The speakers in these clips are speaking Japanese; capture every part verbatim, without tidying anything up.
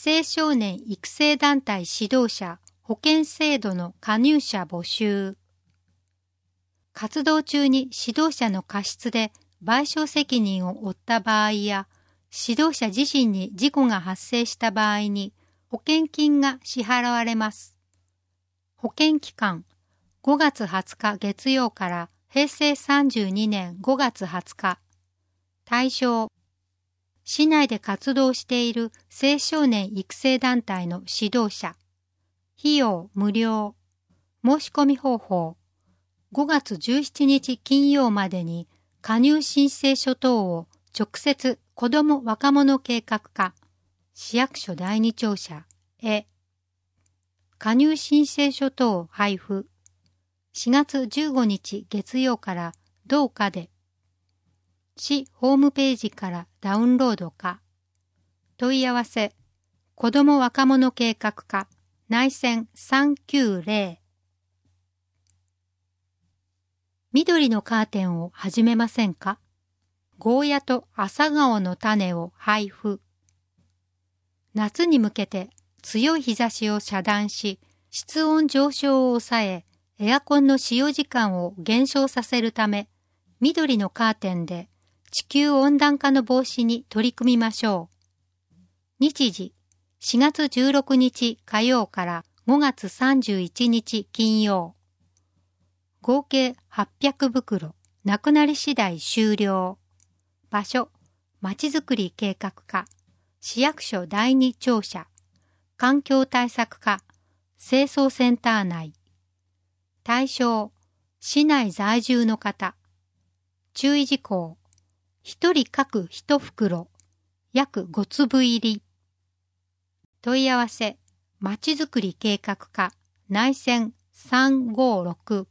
青少年育成団体指導者保険制度の加入者募集。活動中に指導者の過失で賠償責任を負った場合や、指導者自身に事故が発生した場合に保険金が支払われます。保険期間、ごがつはつか月曜からへいせいさんじゅうにねんごがつはつか。対象、市内で活動している青少年育成団体の指導者。費用無料。申し込み方法。ごがつじゅうしちにち金曜までに加入申請書等を直接子ども若者計画課、市役所第二庁舎へ。加入申請書等配布。しがつじゅうごにち月曜から同課で。市ホームページからダウンロードか。問い合わせ、子ども若者計画課、内線さんきゅうぜろ。緑のカーテンを始めませんか？ゴーヤと朝顔の種を配布。夏に向けて強い日差しを遮断し、室温上昇を抑え、エアコンの使用時間を減少させるため、緑のカーテンで地球温暖化の防止に取り組みましょう。日時、しがつじゅうろくにち火曜からごがつさんじゅういちにち金曜。合計はっぴゃくぶくろ、なくなり次第終了。場所、まちづくり計画課、市役所第二庁舎、環境対策課、清掃センター内。対象、市内在住の方。注意事項、一人各一袋、約ごつぶ入り。問い合わせ、まちづくり計画課、内線さんごろく。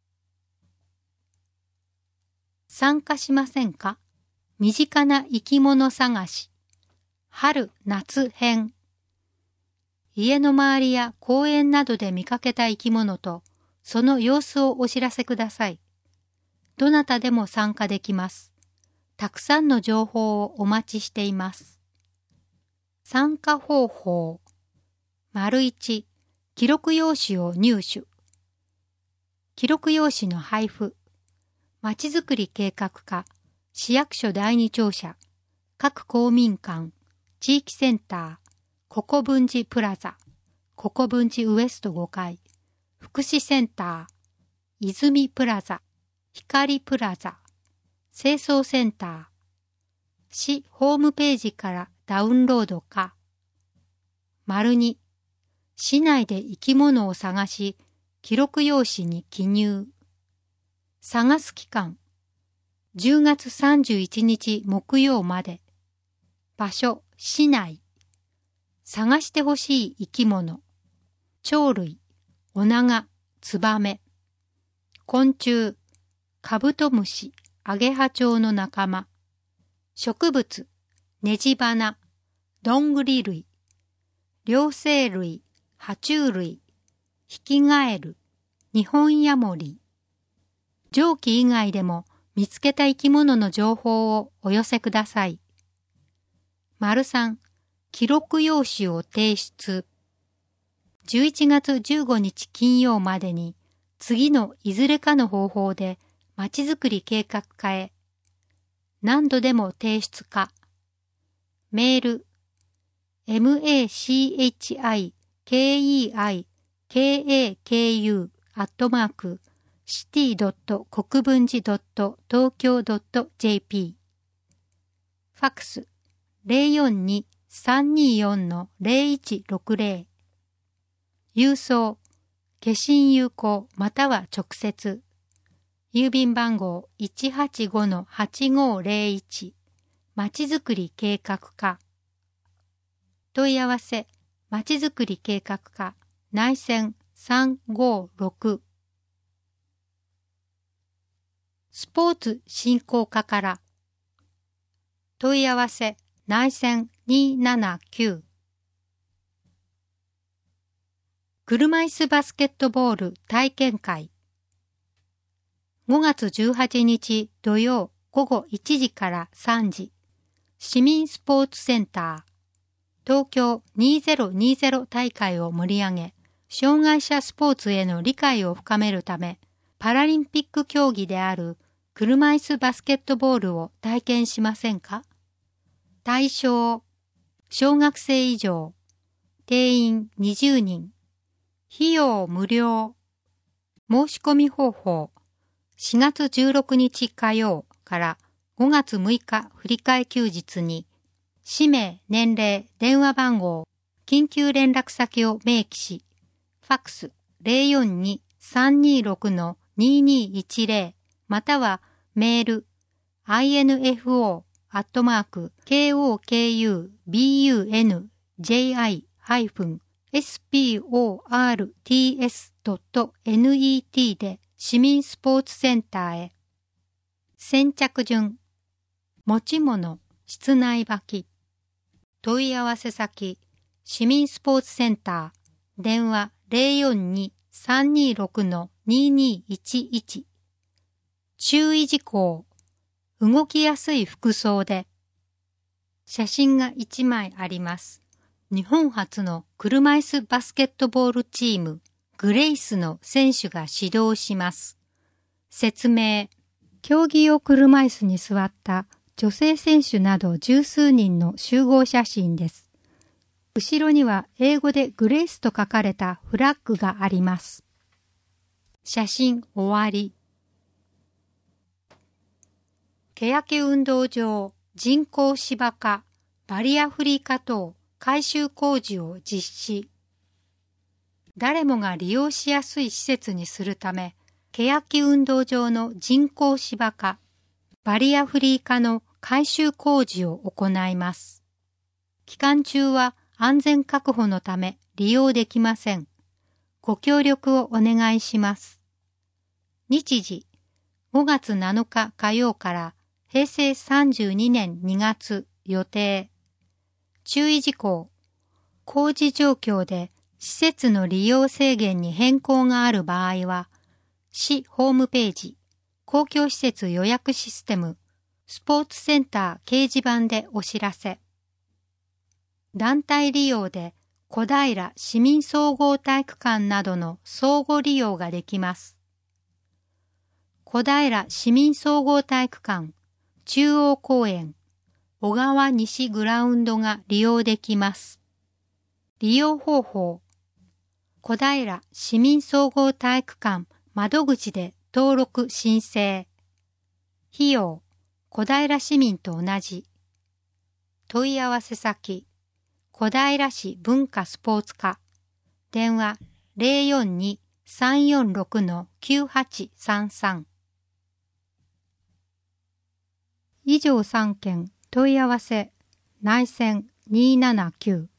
参加しませんか？身近な生き物探し。春夏編。家の周りや公園などで見かけた生き物と、その様子をお知らせください。どなたでも参加できます。たくさんの情報をお待ちしています。参加方法。丸いち、記録用紙を入手。記録用紙の配布。まちづくり計画課、市役所第二庁舎、各公民館、地域センター、ココブンジプラザ、ココブンジウエストごかい、福祉センター、泉プラザ、光プラザ、清掃センター、市ホームページからダウンロードか。丸に、市内で生き物を探し、記録用紙に記入。探す期間、じゅうがつさんじゅういちにち木曜まで。場所、市内。探してほしい生き物。鳥類、オナガ、ツバメ。昆虫、カブトムシ、アゲハチョウの仲間。植物、ネジバナ、ドングリ類。両生類、爬虫類、ヒキガエル、ニホンヤモリ。上記以外でも見つけた生き物の情報をお寄せください。丸さん、記録用紙を提出。じゅういちがつじゅうごにち金曜までに次のいずれかの方法でまちづくり計画課へ。何度でも提出か。メール、machikei-kaku アットマークシティドットこくぶんじドット東京ドットジェーピー。ファクス ゼロよんに さんによん ゼロいちろくゼロ。郵送、消印郵行または直接。郵便番号 いちはちごのはちごゼロいち。まちづくり計画課。問い合わせ、まちづくり計画課、内線さんごろく。スポーツ振興課から。問い合わせ、内線にーななきゅう。車椅子バスケットボール体験会。ごがつじゅうはちにち土曜午後いちじからさんじ。市民スポーツセンター。 東京にせんにじゅう大会を盛り上げ、障害者スポーツへの理解を深めるため、パラリンピック競技である車椅子バスケットボールを体験しませんか？対象、小学生以上、定員にじゅうにん、費用無料。申し込み方法、しがつじゅうろくにち火曜からごがつむいか振り替え休日に、氏名、年齢、電話番号、緊急連絡先を明記し、ファックス ゼロよんに さんにろく ににいちゼロ またはメール アイエヌエフオー アットマーク ケーオーケーユービーユーエヌジェイアイ ハイフン エスピーオーアールティーエス ドット ネット で市民スポーツセンターへ。先着順、持ち物、室内履き。問い合わせ先、市民スポーツセンター、電話 ゼロよんに さんにろく ににいちいち。注意事項、動きやすい服装で。写真がいちまいあります。日本初の車椅子バスケットボールチーム、グレイスの選手が指導します。説明、競技用車椅子に座った女性選手など十数人の集合写真です。後ろには英語でグレイスと書かれたフラッグがあります。写真終わり。欅運動場、人工芝化、バリアフリー化等改修工事を実施。誰もが利用しやすい施設にするため、欅運動場の人工芝化、バリアフリー化の改修工事を行います。期間中は安全確保のため利用できません。ご協力をお願いします。日時、ごがつなのか火曜からへいせいさんじゅうにねんにがつ予定。注意事項、工事状況で施設の利用制限に変更がある場合は、市ホームページ、公共施設予約システム、スポーツセンター掲示板でお知らせ。団体利用で小平市民総合体育館などの相互利用ができます。小平市民総合体育館、中央公園、小川西グラウンドが利用できます。利用方法、小平市民総合体育館窓口で登録申請。費用、小平市民と同じ。問い合わせ先、小平市文化スポーツ課。電話 ゼロよんに さんよんろく きゅうはちさんさん。以上さんけん問い合わせ内線にーななきゅう。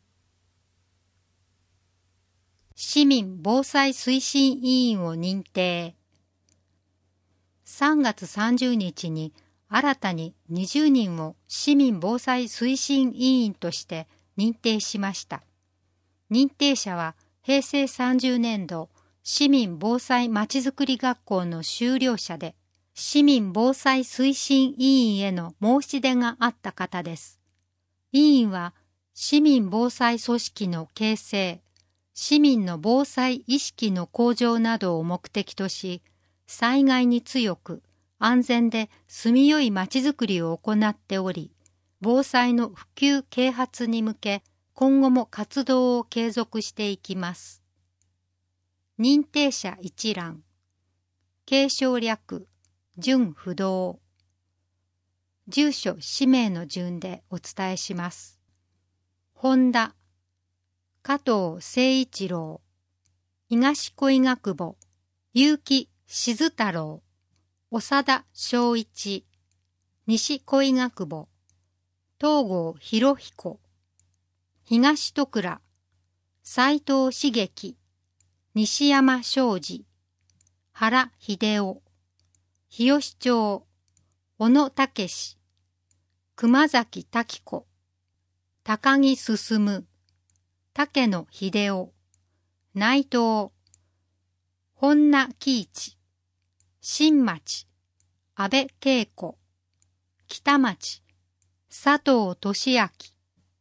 市民防災推進委員を認定。さんがつさんじゅうにちに新たににじゅうにんを市民防災推進委員として認定しました。認定者はへいせいさんじゅうねんど市民防災まちづくり学校の修了者で、市民防災推進委員への申し出があった方です。委員は市民防災組織の形成、市民の防災意識の向上などを目的とし、災害に強く安全で住みよいまちづくりを行っており、防災の普及啓発に向け、今後も活動を継続していきます。認定者一覧、継承略、準不動。住所・氏名の順でお伝えします。本田、加藤誠一郎、東恋ヶ久保、結城静太郎、長田昭一、西恋ヶ久保、東郷博彦、東戸倉、斉藤茂樹、西山昌司、原秀夫、日吉町、小野武史、熊崎滝子、高木進、竹野秀夫、内藤、本名喜一、新町、安倍恵子、北町、佐藤俊明、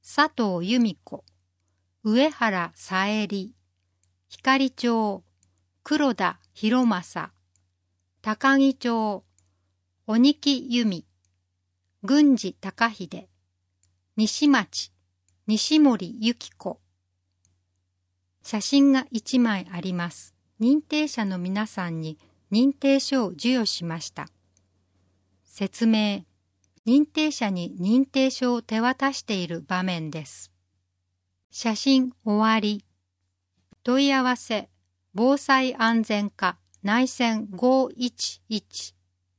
佐藤由美子、上原さえり、光町、黒田博正、高木町、鬼木由美、郡司隆秀、西町、西森由紀子。写真がいちまいあります。認定者の皆さんに認定書を授与しました。説明。認定者に認定書を手渡している場面です。写真終わり。問い合わせ、防災安全課内線ごいちいち。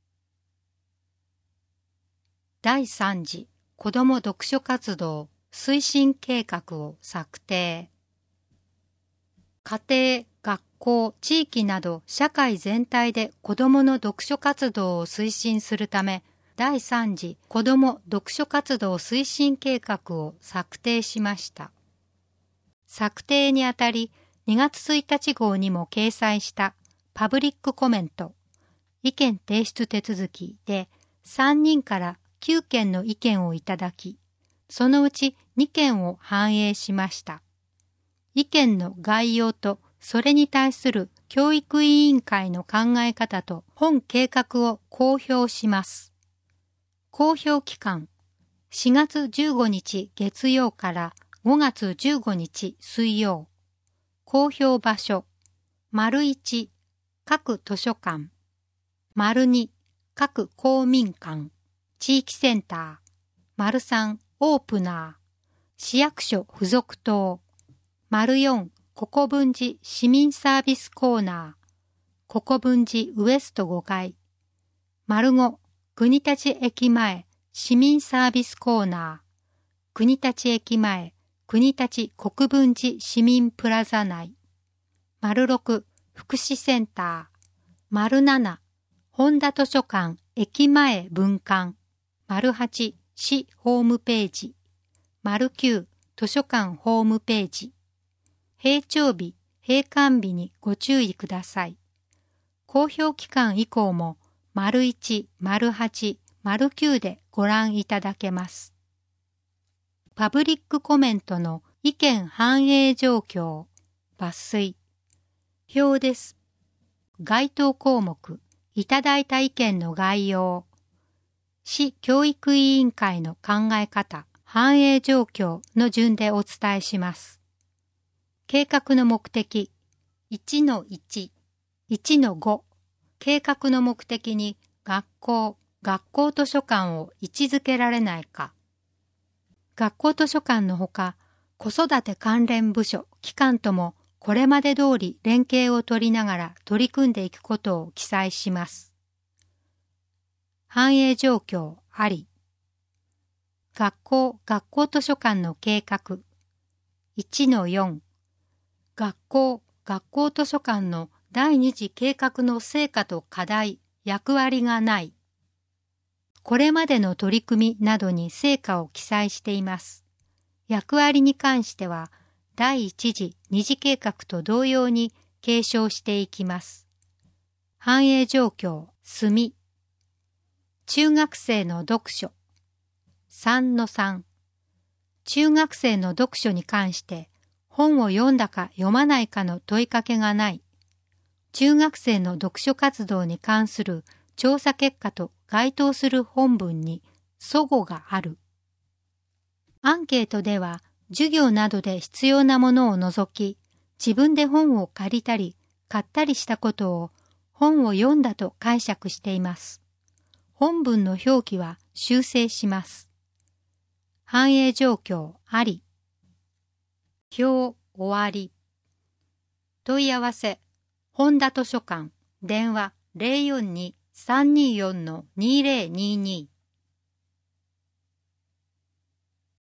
だいさん次子ども読書活動推進計画を策定。家庭、学校、地域など社会全体で子どもの読書活動を推進するため、だいさん次子ども読書活動推進計画を策定しました。策定にあたり、にがつついたち号にも掲載したパブリックコメント、意見提出手続きでさんにんからきゅうけんの意見をいただき、そのうちにけんを反映しました。意見の概要とそれに対する教育委員会の考え方と本計画を公表します。公表期間、しがつじゅうごにち月曜からごがつじゅうごにち水曜。公表場所、丸いち、各図書館。丸に、各公民館、地域センター。丸さん、オープナー。市役所附属棟。丸よん、国分寺市民サービスコーナー。国分寺ウエストごかい。丸ご、国立駅前市民サービスコーナー。国立駅前国立国分寺市民プラザ内。丸ろく、福祉センター。丸なな、本田図書館駅前分館。丸はち、市ホームページ。丸きゅう、図書館ホームページ。閉庁日、閉館日にご注意ください。公表期間以降も、丸いち、丸はち、丸きゅうでご覧いただけます。パブリックコメントの意見反映状況、抜粋。表です。該当項目、いただいた意見の概要。市教育委員会の考え方、反映状況の順でお伝えします。計画の目的、いちのいち、いちのご。計画の目的に学校、学校図書館を位置づけられないか。学校図書館のほか、子育て関連部署、機関ともこれまで通り連携を取りながら取り組んでいくことを記載します。反映状況あり。学校、学校図書館の計画。いちのよん。学校、学校図書館の第二次計画の成果と課題、役割がない。これまでの取り組みなどに成果を記載しています。役割に関しては、第一次、二次計画と同様に継承していきます。反映状況、墨。中学生の読書。さんのさん。中学生の読書に関して、本を読んだか読まないかの問いかけがない。中学生の読書活動に関する調査結果と該当する本文に齟齬がある。アンケートでは、授業などで必要なものを除き、自分で本を借りたり、買ったりしたことを本を読んだと解釈しています。本文の表記は修正します。反映状況あり。表終わり。問い合わせ、本田図書館、電話 ゼロよんに さんにーよん にーぜろにーにー